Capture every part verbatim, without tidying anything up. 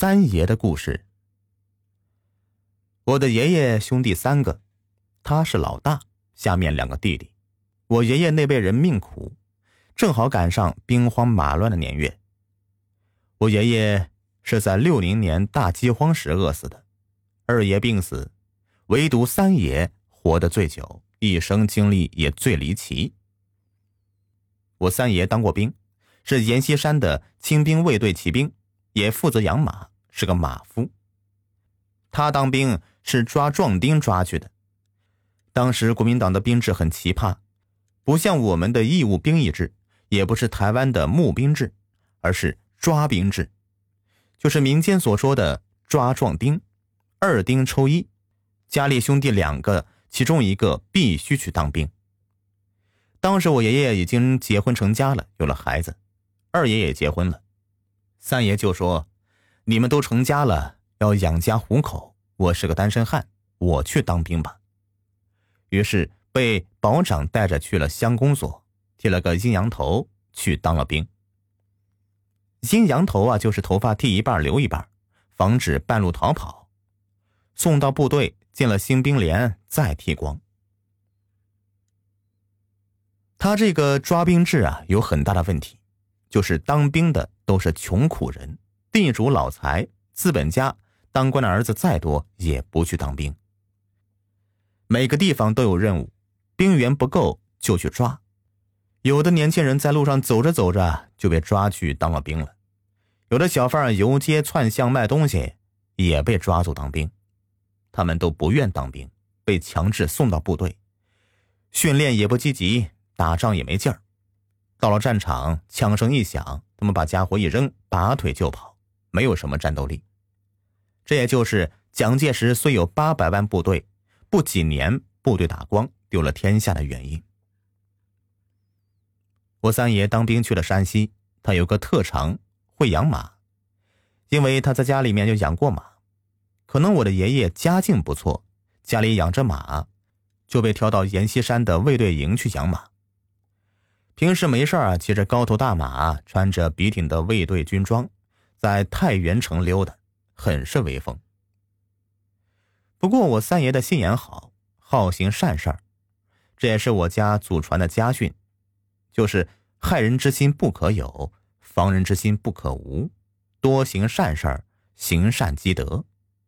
三爷的故事。我的爷爷兄弟三个，他是老大，下面两个弟弟。我爷爷那辈人命苦，正好赶上兵荒马乱的年月。我爷爷是在六零年大饥荒时饿死的，二爷病死，唯独三爷活得最久，一生经历也最离奇。我三爷当过兵，是阎锡山的亲兵卫队骑兵，也负责养马，是个马夫。他当兵是抓壮丁抓去的。当时国民党的兵制很奇葩，不像我们的义务兵役制，也不是台湾的募兵制，而是抓兵制，就是民间所说的抓壮丁，二丁抽一，家里兄弟两个，其中一个必须去当兵。当时我爷爷已经结婚成家了，有了孩子，二爷也结婚了。三爷就说，你们都成家了，要养家糊口，我是个单身汉，我去当兵吧。于是被保长带着去了乡公所，剃了个阴阳头，去当了兵。阴阳头啊，就是头发剃一半留一半，防止半路逃跑。送到部队，进了新兵连，再剃光。他这个抓兵制啊，有很大的问题，就是当兵的都是穷苦人，地主老财，资本家，当官的儿子再多也不去当兵。每个地方都有任务，兵员不够就去抓。有的年轻人在路上走着走着就被抓去当了兵了，有的小贩游街窜巷卖东西也被抓走当兵。他们都不愿当兵，被强制送到部队，训练也不积极，打仗也没劲儿。到了战场，枪声一响，他们把家伙一扔，拔腿就跑，没有什么战斗力。这也就是蒋介石虽有八百万部队，不几年部队打光，丢了天下的原因。我三爷当兵去了山西，他有个特长，会养马，因为他在家里面就养过马。可能我的爷爷家境不错，家里养着马，就被调到阎锡山的卫队营去养马。平时没事啊，骑着高头大马，穿着笔挺的卫队军装，在太原城溜达，很是威风。不过我三爷的心眼好，好行善事儿，这也是我家祖传的家训，就是害人之心不可有，防人之心不可无，多行善事儿，行善积德。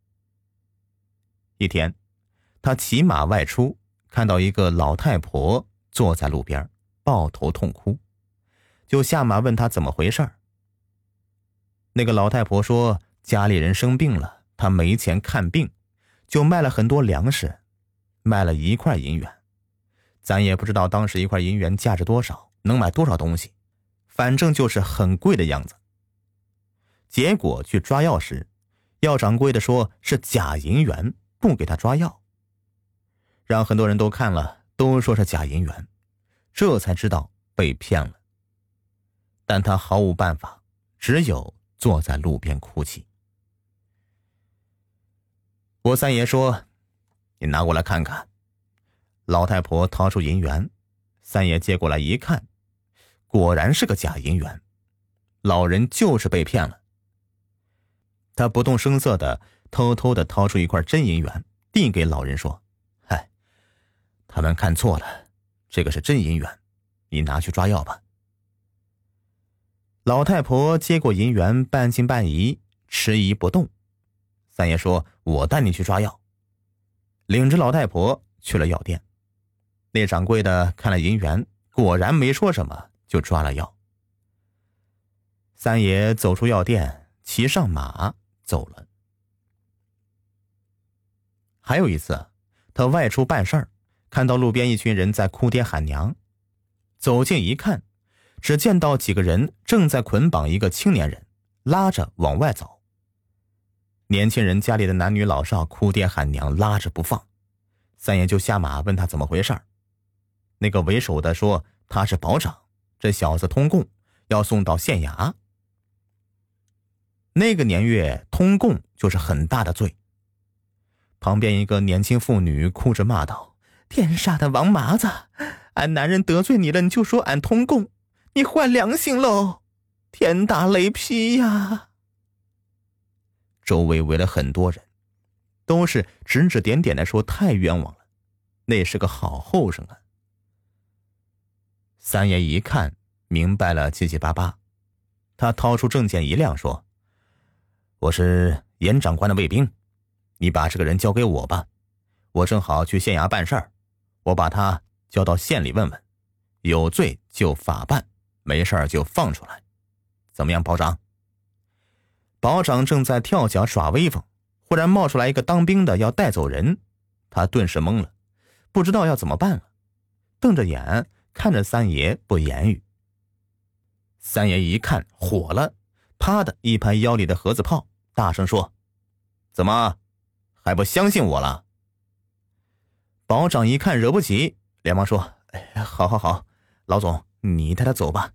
一天，他骑马外出，看到一个老太婆坐在路边，抱头痛哭，就下马问她怎么回事。那个老太婆说，家里人生病了，她没钱看病，就卖了很多粮食，卖了一块银元。咱也不知道当时一块银元价值多少，能买多少东西，反正就是很贵的样子。结果去抓药时，药掌柜的说是假银元，不给他抓药，让很多人都看了，都说是假银元，这才知道被骗了。但他毫无办法，只有坐在路边哭泣。我三爷说，你拿过来看看。老太婆掏出银元，三爷接过来一看，果然是个假银元，老人就是被骗了。他不动声色的偷偷的掏出一块真银元，递给老人说，嗨，他们看错了，这个是真银元，你拿去抓药吧。老太婆接过银元，半信半疑，迟疑不动。三爷说，我带你去抓药。领着老太婆去了药店，那掌柜的看了银元，果然没说什么，就抓了药。三爷走出药店，骑上马走了。还有一次，他外出办事儿，看到路边一群人在哭爹喊娘，走近一看，只见到几个人正在捆绑一个青年人，拉着往外走。年轻人家里的男女老少哭爹喊娘，拉着不放。三爷就下马问他怎么回事。那个为首的说他是保长，这小子通共，要送到县衙。那个年月通共就是很大的罪。旁边一个年轻妇女哭着骂道，天杀的王麻子，俺男人得罪你了，你就说俺通共，你坏良心喽，天打雷劈呀！ 周围围了很多人，都是指指点点的说太冤枉了，那是个好后生啊。三爷一看明白了七七八八，他掏出证件一亮说：我是严长官的卫兵，你把这个人交给我吧，我正好去县衙办事儿，我把他交到县里问问，有罪就法办，没事儿就放出来，怎么样，保长？保长正在跳脚耍威风，忽然冒出来一个当兵的要带走人，他顿时懵了，不知道要怎么办了，瞪着眼看着三爷不言语。三爷一看火了，啪的一拍腰里的盒子炮，大声说：怎么还不相信我了？保长一看惹不起，连忙说：哎，好好好，老总你带他走吧。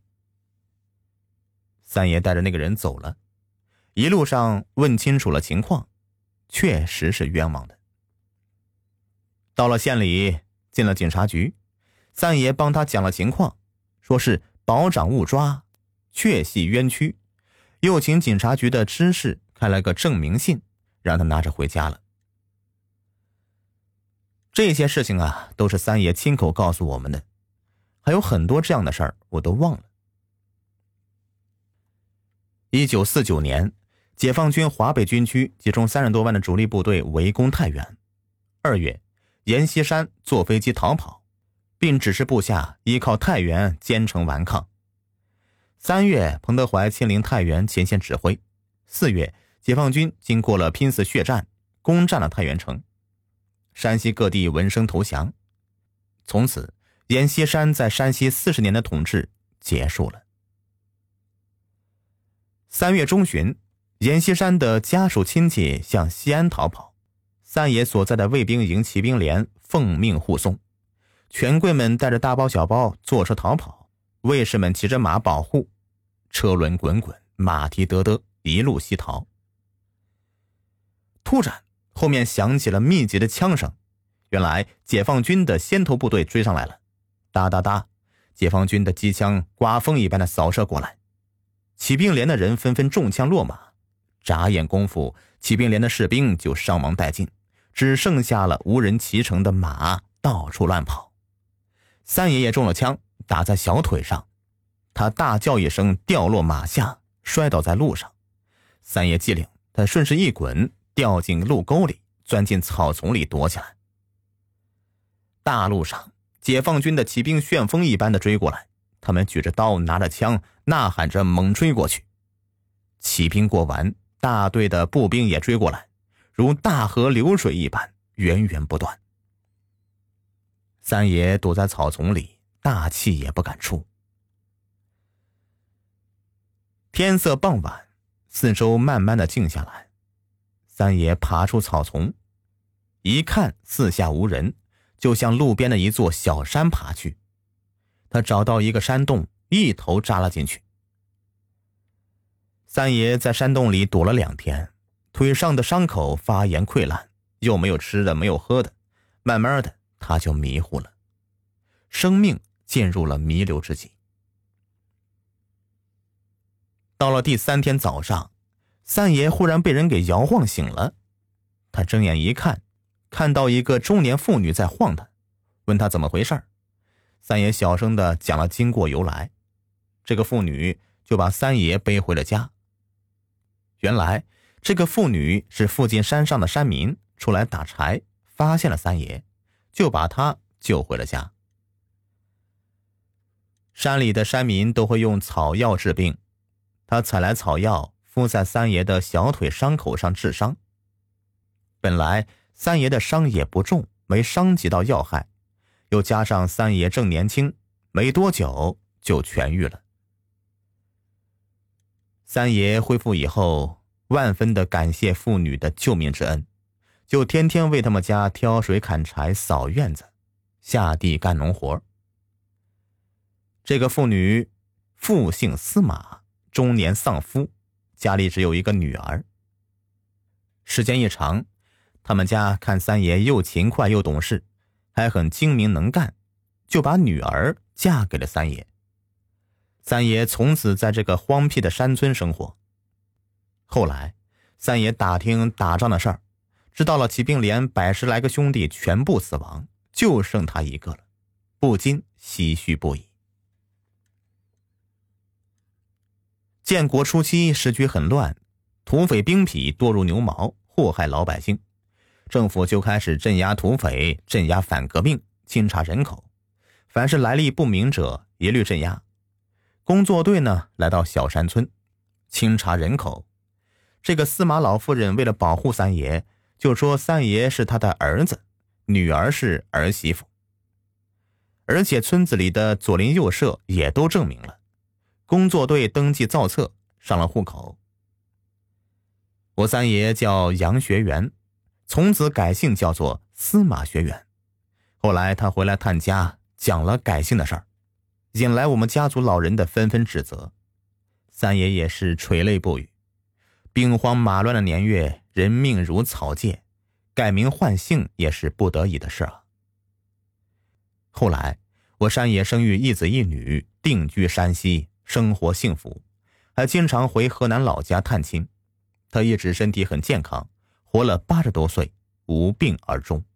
三爷带着那个人走了，一路上问清楚了情况，确实是冤枉的。到了县里，进了警察局，三爷帮他讲了情况，说是保长误抓，确系冤屈，又请警察局的知事开了个证明信，让他拿着回家了。这些事情啊，都是三爷亲口告诉我们的，还有很多这样的事儿我都忘了。一九四九年，解放军华北军区集中三十多万的主力部队围攻太原。二月，阎锡山坐飞机逃跑，并指示部下依靠太原坚城顽抗。三月，彭德怀亲临太原前线指挥。四月，解放军经过了拼死血战，攻占了太原城。山西各地闻声投降。从此，阎锡山在山西四十年的统治结束了。三月中旬，阎锡山的家属亲戚向西安逃跑，三爷所在的卫兵营骑兵连奉命护送，权贵们带着大包小包坐车逃跑，卫士们骑着马保护，车轮滚滚，马蹄嘚嘚，一路西逃。突然后面响起了密集的枪声，原来解放军的先头部队追上来了，哒哒哒，解放军的机枪刮风一般的扫射过来，骑兵连的人纷纷中枪落马，眨眼功夫，骑兵连的士兵就伤亡殆尽，只剩下了无人骑乘的马到处乱跑。三爷爷中了枪，打在小腿上，他大叫一声掉落马下，摔倒在路上。三爷机灵，他顺势一滚，掉进路沟里，钻进草丛里躲起来。大路上，解放军的骑兵旋风一般的追过来，他们举着刀，拿着枪，呐喊着猛追过去。骑兵过完，大队的步兵也追过来，如大河流水一般，源源不断。三爷躲在草丛里，大气也不敢出。天色傍晚，四周慢慢的静下来。三爷爬出草丛，一看四下无人，就向路边的一座小山爬去。他找到一个山洞，一头扎了进去。三爷在山洞里躲了两天，腿上的伤口发炎溃烂，又没有吃的没有喝的，慢慢的他就迷糊了，生命进入了弥留之际。到了第三天早上，三爷忽然被人给摇晃醒了。他睁眼一看，看到一个中年妇女在晃他，问他怎么回事。三爷小声地讲了经过由来，这个妇女就把三爷背回了家。原来这个妇女是附近山上的山民出来打柴，发现了三爷，就把他救回了家。山里的山民都会用草药治病，他采来草药敷在三爷的小腿伤口上治伤。本来三爷的伤也不重，没伤及到要害，又加上三爷正年轻，没多久就痊愈了。三爷恢复以后，万分的感谢妇女的救命之恩，就天天为他们家挑水砍柴扫院子，下地干农活。这个妇女父姓司马，中年丧夫，家里只有一个女儿。时间一长，他们家看三爷又勤快又懂事，还很精明能干，就把女儿嫁给了三爷。三爷从此在这个荒僻的山村生活。后来三爷打听打仗的事儿，知道了骑兵连百十来个兄弟全部死亡，就剩他一个了，不禁唏嘘不已。建国初期时局很乱，土匪兵痞多如牛毛，祸害老百姓，政府就开始镇压土匪，镇压反革命，清查人口，凡是来历不明者一律镇压。工作队呢来到小山村清查人口，这个司马老夫人为了保护三爷，就说三爷是他的儿子，女儿是儿媳妇。而且村子里的左邻右舍也都证明了，工作队登记造册，上了户口。我三爷叫杨学元，从此改姓叫做司马学元。后来他回来探家，讲了改姓的事儿，引来我们家族老人的纷纷指责。三爷也是垂泪不语。兵荒马乱的年月，人命如草芥，改名换姓也是不得已的事啊。后来我山爷生育一子一女，定居山西，生活幸福，还经常回河南老家探亲。他一直身体很健康，活了八十多岁，无病而终。